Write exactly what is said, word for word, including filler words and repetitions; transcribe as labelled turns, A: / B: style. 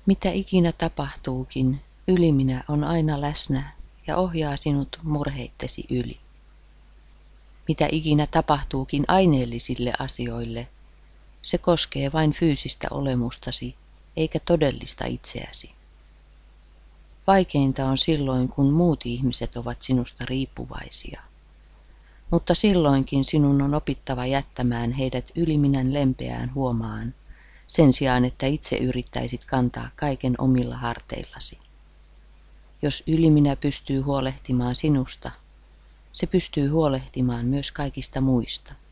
A: Mitä ikinä tapahtuukin, yliminä on aina läsnä ja ohjaa sinut murheittesi yli. Mitä ikinä tapahtuukin aineellisille asioille, se koskee vain fyysistä olemustasi eikä todellista itseäsi. Vaikeinta on silloin, kun muut ihmiset ovat sinusta riippuvaisia. Mutta silloinkin sinun on opittava jättämään heidät yliminän lempeään huomaan, sen sijaan että itse yrittäisit kantaa kaiken omilla harteillasi. Jos yliminä pystyy huolehtimaan sinusta, se pystyy huolehtimaan myös kaikista muista.